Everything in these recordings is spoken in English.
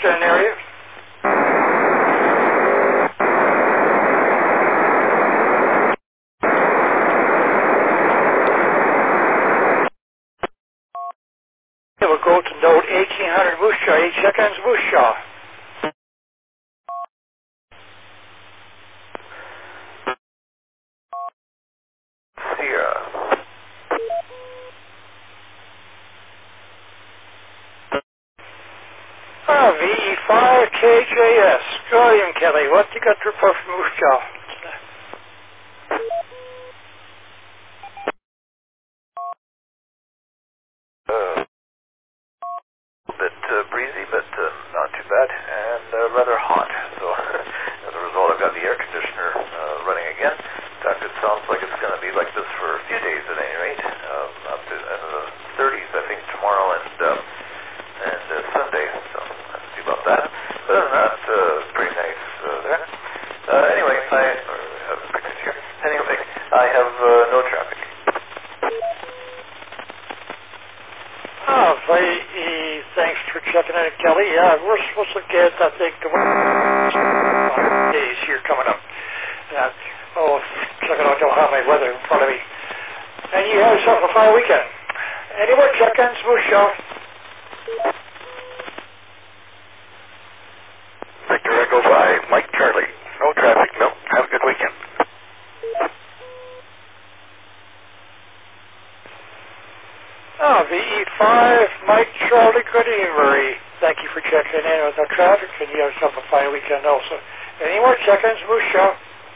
Western area. We'll go to note 1800 Moose Jaw, 8 check-ins Moose Jaw. Sierra. VE5KJS. Go ahead, Kelly. What you got to report from Moose Jaw? A bit breezy, but not too bad, and rather hot. So as a result, I've got the air conditioner running again. In fact, it sounds like it's going to be like this for a few days at any rate, up to the 30s, I think, tomorrow and Sunday. So let's see about that. But other than that, pretty nice there. Anyway, I have pictures here. Anyway, I have no traffic. Thanks for checking in, Kelly. Yeah, we're supposed to get, I think, the days here coming up. Check it out, don't have my weather in front of me. And you have yourself a fine weekend. Any more check-ins, Moose Jaw? Victor Echo 5, Mike Charlie. No traffic, no. Have a good weekend. VE5, Mike Charlie, good evening, Marie. Thank you for checking in with no traffic, and you have yourself a fine weekend also. Any more check-ins, Moose Jaw?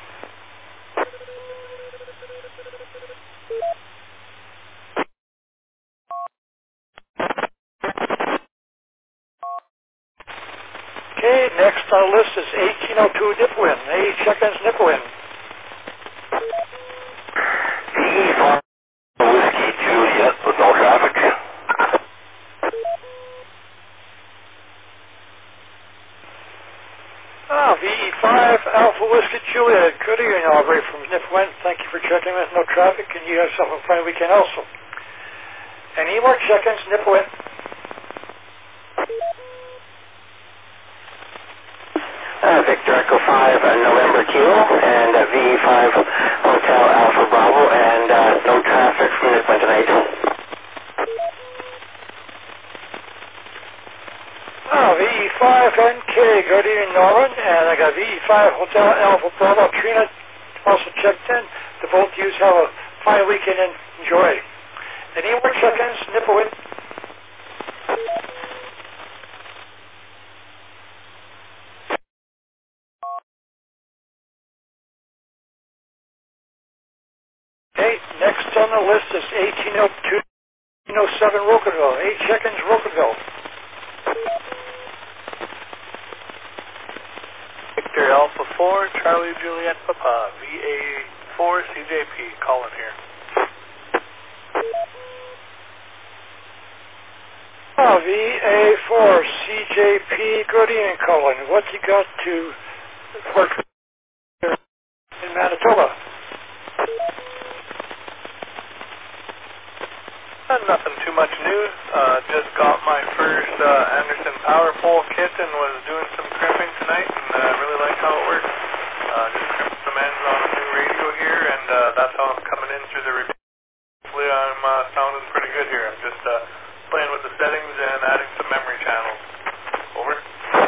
Okay, next on the list is 1802 Nipawin. Hey, check-ins Nipawin. VE5, Whiskey Juliet with no traffic. VE5 Alpha Whiskey Juliet. Good evening, Aubrey from Nipawin. Thank you for checking in with no traffic, and you have yourself a fine weekend also. Any more check-ins Nipawin? Victor Echo 5, November Kilo, and VE5 Hotel Alpha Bravo, and no traffic from Nipawin tonight. VE5 NK, good evening, Norman, and I got VE5 Hotel Alpha Bravo. Trina also checked in. The both of you have a fine weekend and enjoy. Any more check-ins Nipawin? Okay, next on the list is 1802, 1807 Rocanville. 8 check-ins Rocanville. Victor Alpha 4, Charlie Juliet Papa, VA4 CJP, Colin here. VA4 CJP, good evening, Colin. What you got to work in Manitoba? Nothing too much new. Just got my first Anderson Power Pole kit and was doing some crimping tonight, and I really like how it works. Just crimped some ends on a new radio here, and that's how I'm coming in through the review. Hopefully I'm sounding pretty good here. I'm just playing with the settings and adding some memory channels. Over.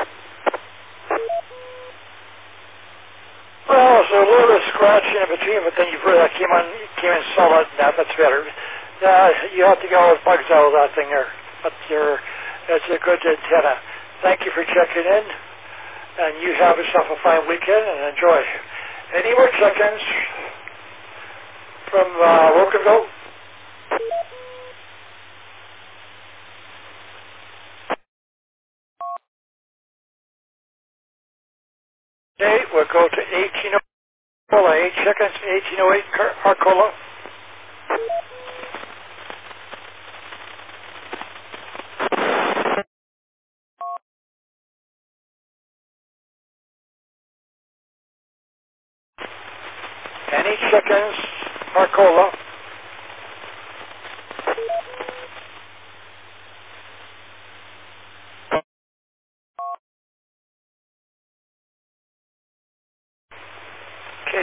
Well, it's a little bit of scratching in between, but then you really came in solid, and that's better. You have to get all the bugs out of that thing there, but it's a good antenna. Thank you for checking in, and you have yourself a fine weekend and enjoy. Any more check-ins from Rocanville? Okay, we'll go to 1808 Arcola. 8 check-ins, 1808 Arcola. Any check-ins, Arcola.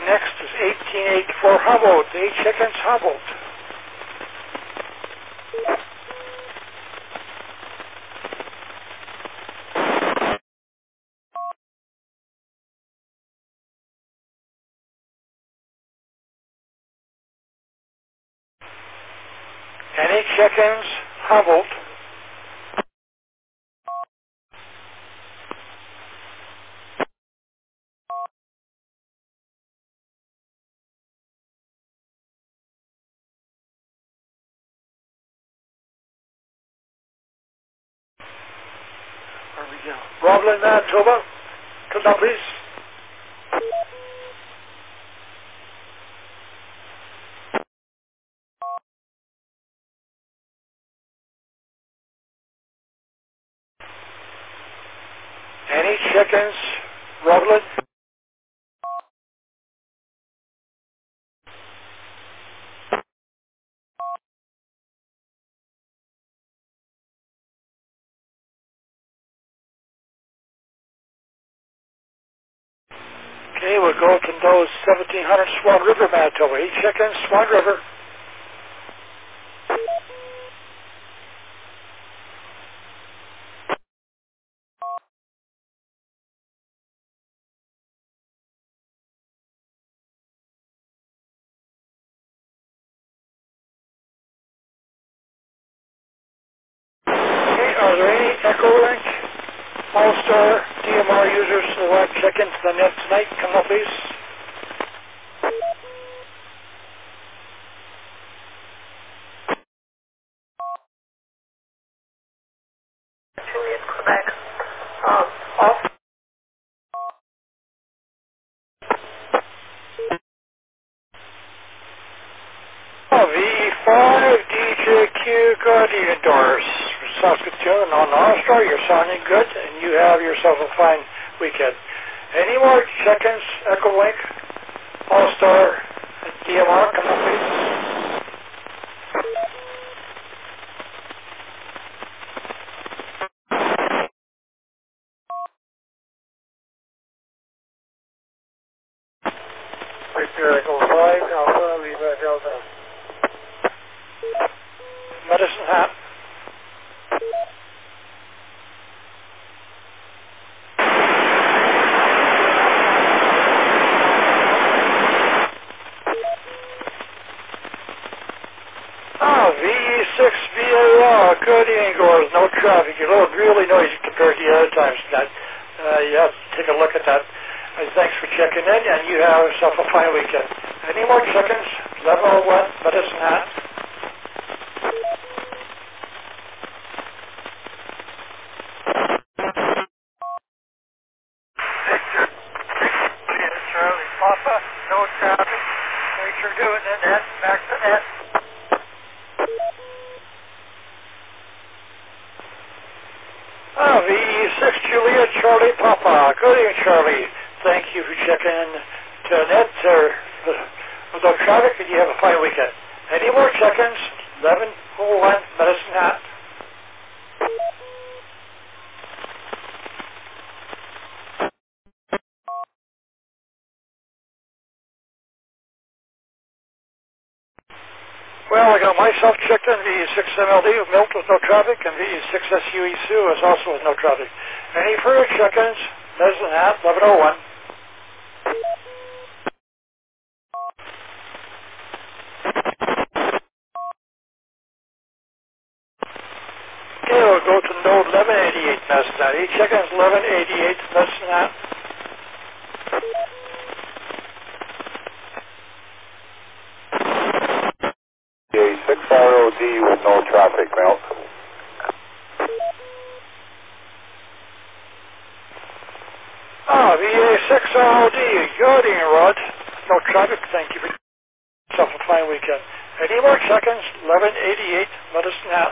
next is 1884 Humboldt. 8 chickens, Humboldt. Any chickens, Humboldt. Where we go? Roblin, Manitoba. Come down, please. Any chickens, Roblin? Okay, we'll go to those 1700 Swan River, Manitoba. 8 chickens, Swan River. Okay, are there any Echo Link, All-Star, DMR users that want to check into the net tonight? Come up, please. Actually, in Quebec. Also, V5 DJQ, good evening, Doris. Saskatoon on All-Star, you're sounding good, and you have yourself a fine weekend. Any more check-ins, Echo Link, All-Star, DMR, come up, please. Victor Echo 5, Alpha, Lima, Delta. Medicine Hat. VE6VAR, good evening, Gores, no traffic. You look really noisy compared to the other times. You have to take a look at that. Thanks for checking in, and you have yourself a fine weekend. Any more chickens? 1101, Medicine Hat. Victor, Charlie Papa, no traffic. Thanks for doing it, Ed. Back to net. VE6 Juliet, Charlie Papa. Good evening, Charlie. Thank you for checking in to net with no traffic, and you have a fine weekend. Any more check-ins? 1101 Medicine Hat. Well, I got myself checked in, VE6MLD with Milt with no traffic, and VE6SUE Sue is also with no traffic. Any further check-ins? Medicine Hat, 1101. Okay, we'll go to node 1188, Medicine Hat. Each check-ins, 1188, Medicine Hat. VA6ROD with no traffic, Milt. VA6ROD, good evening, Rod. No traffic, thank you for yourself a fine weekend. Any more check-ins? 1188, Medicine Hat.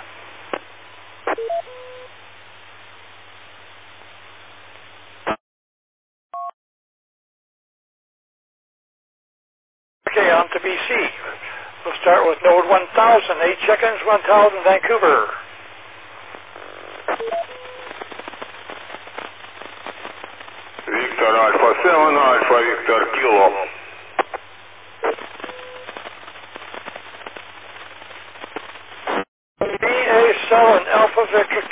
Okay, on to BC. We'll start with node 1000, 8 check-ins, 1000, Vancouver. Victor Alpha 7, Alpha Victor Kilo.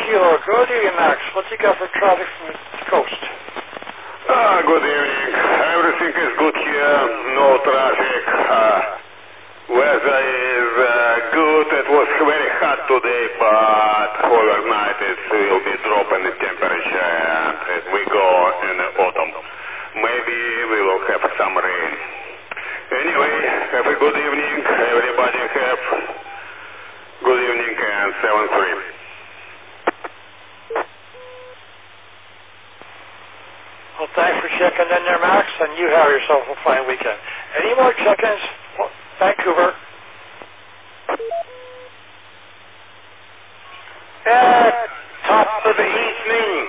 Kilo. Good evening, Max. What you got for traffic from the coast? Good evening. Everything is good here. No traffic. Weather is good. It was very hot today, but overnight it will be dropping the temperature, and as we go in the autumn, maybe we will have some rain. Anyway, have a good evening. Everybody have good evening and 7-3. Well, thanks for checking in there, Max, and you have yourself a fine weekend. Any more check-ins? Vancouver. Top of the evening,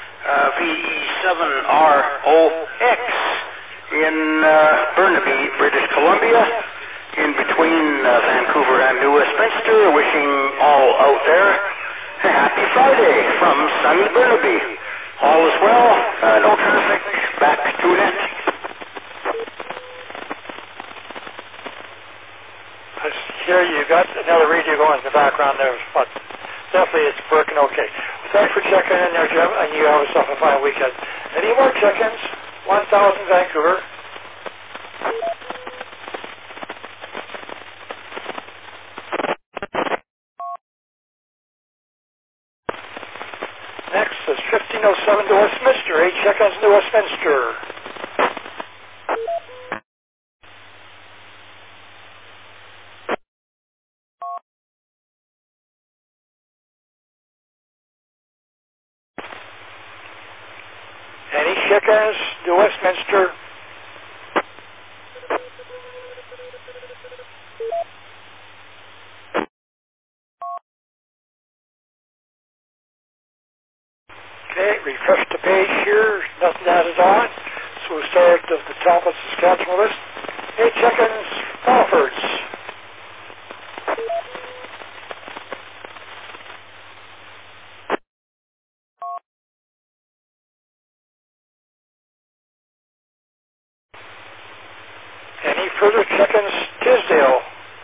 VE7ROX in Burnaby, British Columbia, in between Vancouver and New Westminster, wishing all out there a happy Friday from sunny Burnaby. All is well, no traffic, back to net. I hear you got another radio going in the background there, but definitely it's working okay. Well, thanks for checking in there, Jim, and you have yourself a fine weekend. Any more check-ins? 1000 Vancouver. Next is 1507 to Westminster. 8 check-ins to Westminster. Any check-ins to Westminster? Okay, refresh the page here. Nothing added on. So we'll start at the top of the Saskatchewan list. 8 check-ins, Falfords. Any further check-ins, Tisdale?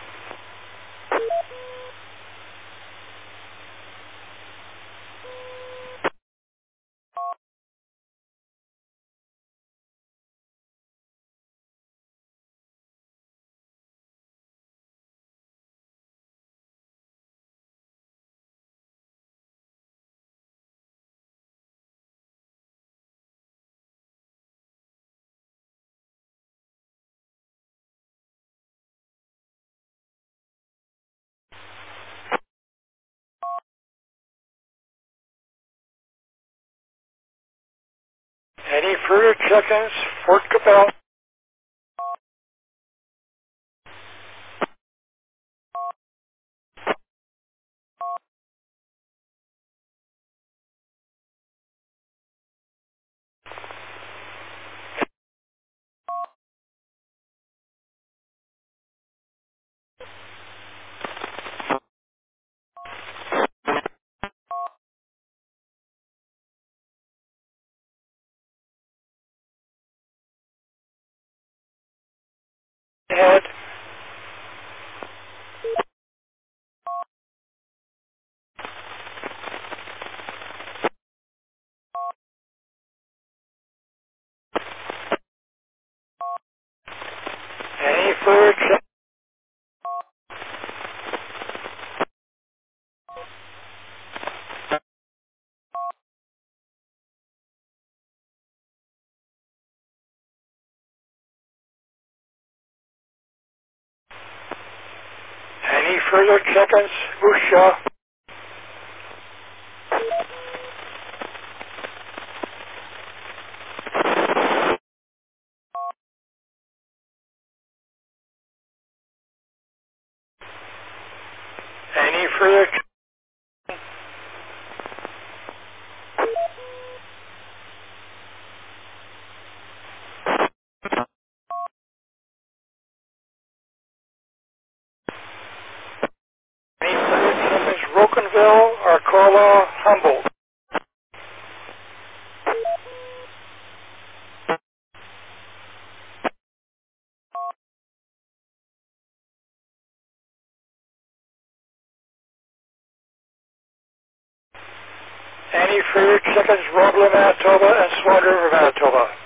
Any further check-ins, Fort Capel? Head. Any further check? Any further check-ins, Moose Jaw? Any further check? Any further check-ins, Annie Freer, Chickens, Roblin, Manitoba, and Swan River, Manitoba.